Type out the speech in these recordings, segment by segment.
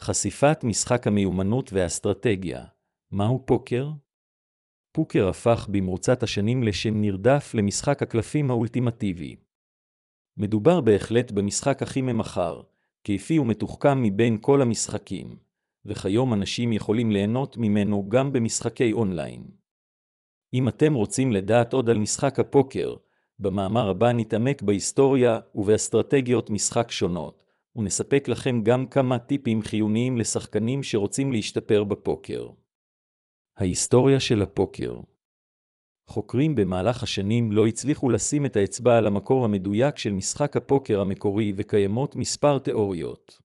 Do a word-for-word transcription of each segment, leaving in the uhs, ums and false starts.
חשיפת משחק המיומנות והאסטרטגיה. מהו פוקר? פוקר הפך במרוצת השנים לשם נרדף למשחק הקלפים האולטימטיבי. מדובר בהחלט במשחק הכי ממכר, כיפי ומתוחכם מבין כל המשחקים, וכיום אנשים יכולים ליהנות ממנו גם במשחקי אונליין. אם אתם רוצים לדעת עוד על משחק הפוקר, במאמר הבא נתעמק בהיסטוריה ובאסטרטגיות משחק שונות, ונספק לכם גם כמה טיפים חיוניים לשחקנים שרוצים להשתפר בפוקר. ההיסטוריה של הפוקר. חוקרים במהלך השנים לא הצליחו לשים את האצבע על המקור המדויק של משחק הפוקר המקורי, וקיימות מספר תיאוריות.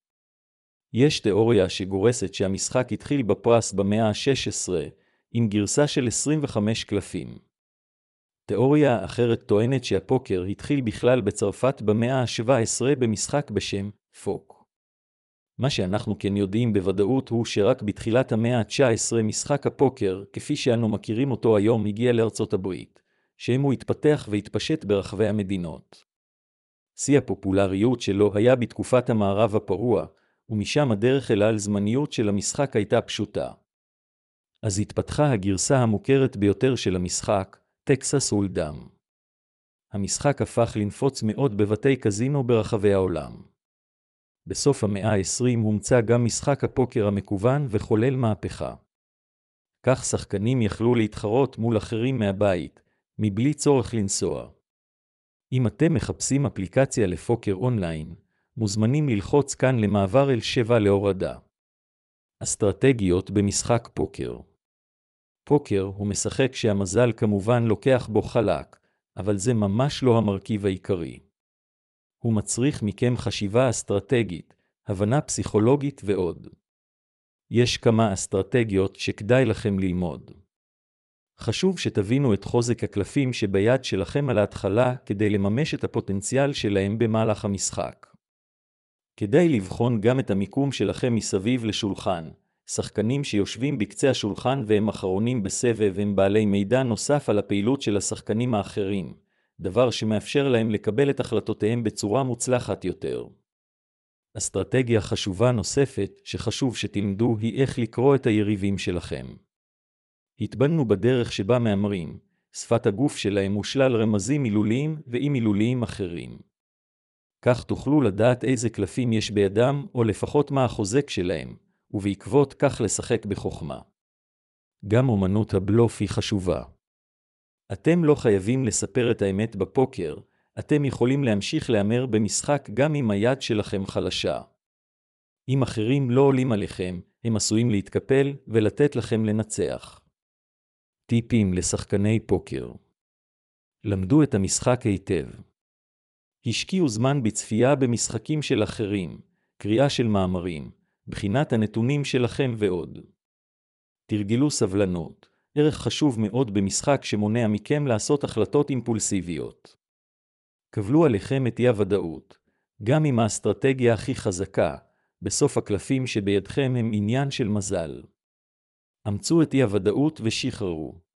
יש תיאוריה שגורסת שהמשחק התחיל בפרס במאה ה-שש עשרה, עם גרסה של עשרים וחמישה קלפים. תיאוריה אחרת טוענת שהפוקר התחיל בכלל בצרפת במאה ה-שבע עשרה במשחק בשם פוק. מה שאנחנו כן יודעים בוודאות הוא שרק בתחילת המאה ה-תשע עשרה משחק הפוקר, כפי שאנו מכירים אותו היום, הגיע לארצות הברית, שם הוא התפתח והתפשט ברחבי המדינות. שיא הפופולריות שלו היה בתקופת המערב הפרוע, ומשם הדרך אל הזמניות של המשחק הייתה פשוטה. אז התפתחה הגרסה המוכרת ביותר של המשחק, טקסס הולדם. המשחק הפך לנפוץ מאוד בבתי קזינו ברחבי העולם. בסוף המאה ה-עשרים הומצא גם משחק הפוקר המקוון וחולל מהפכה. כך שחקנים יכלו להתחרות מול אחרים מהבית, מבלי צורך לנסוע. אם אתם מחפשים אפליקציה לפוקר אונליין, מוזמנים ללחוץ כאן למעבר אל שבע להורדה. אסטרטגיות במשחק פוקר. פוקר הוא משחק שהמזל כמובן לוקח בו חלק, אבל זה ממש לא המרכיב העיקרי. הוא מצריך מכם חשיבה אסטרטגית, הבנה פסיכולוגית ועוד. יש כמה אסטרטגיות שכדאי לכם ללמוד. חשוב שתבינו את חוזק הקלפים שביד שלכם על ההתחלה כדי לממש את הפוטנציאל שלהם במהלך המשחק. כדאי לבחון גם את המיקום שלכם מסביב לשולחן. שחקנים שיושבים בקצה השולחן והם אחרונים בסבב הם בעלי מידע נוסף על הפעילות של השחקנים האחרים, דבר שמאפשר להם לקבל את החלטותיהם בצורה מוצלחת יותר. אסטרטגיה חשובה נוספת שחשוב שתלמדו היא איך לקרוא את היריבים שלכם. התבנו בדרך שבה מאמרים, שפת הגוף שלהם ושלל רמזים מילוליים ואי מילוליים אחרים. כך תוכלו לדעת איזה קלפים יש בידם או לפחות מה החוזק שלהם, ובעקבות כך לשחק בחוכמה. גם אומנות הבלוף היא חשובה. אתם לא חייבים לספר את האמת בפוקר, אתם יכולים להמשיך להמר במשחק גם אם היד שלכם חלשה. אם אחרים לא עולים עליכם, הם עשויים להתקפל ולתת לכם לנצח. טיפים לשחקני פוקר. למדו את המשחק היטב. השקיעו זמן בצפייה במשחקים של אחרים, קריאה של מאמרים, בחינת הנתונים שלכם ועוד. תרגלו סבלנות, ערך חשוב מאוד במשחק שמונע מכם לעשות החלטות אימפולסיביות. קבלו עליכם את אי-הוודאות, גם אם האסטרטגיה הכי חזקה, בסוף הקלפים שבידכם הם עניין של מזל. אמצו את אי-הוודאות ושחררו.